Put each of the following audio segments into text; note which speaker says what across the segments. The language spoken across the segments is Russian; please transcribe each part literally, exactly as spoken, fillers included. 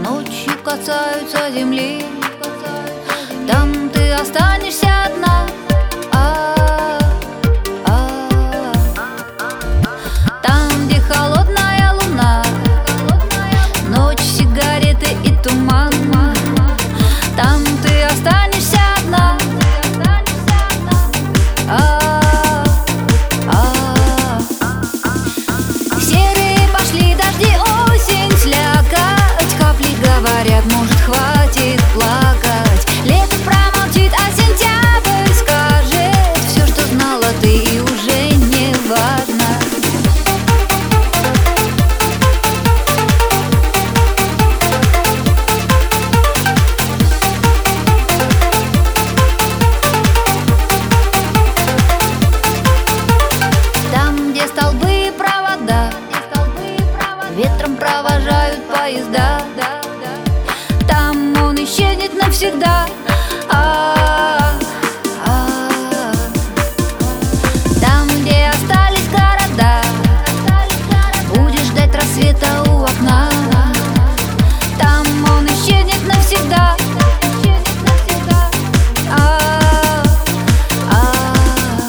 Speaker 1: Ночи касаются земли, там ты останешься одна. А, а, там, где холодная луна, ночь, сигареты и туман, там ты останешься одна. А, а, серые пошли дожди, осень, слякоть, капли говорят, может, хватит плакать. Лето промолчит, а сентябрь скажет все, что знала ты, и уже не важно. Там, где столбы и провода, ветром провожают поезда, там он исчезнет навсегда. А, а, там, где остались города, будешь ждать рассвета у окна, там он исчезнет навсегда. А, а,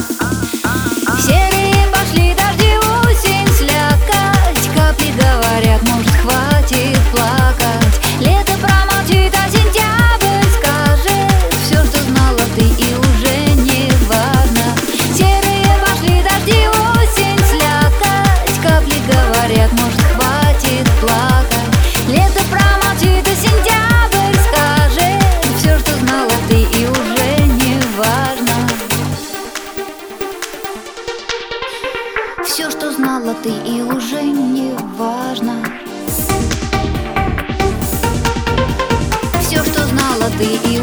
Speaker 1: серые пошли дожди, осень, слякоть, капли говорят, может, хватит плакать. Лето промолчит, а сентябрь скажет все, что знала ты, и уже не важно. Серые пошли дожди, осень, слякоть, капли говорят, может, хватит плакать. Лето промолчит, а сентябрь скажет все, что знала ты, и уже не важно. Все, что знала ты, и уже не важно. Все, что знала ты, и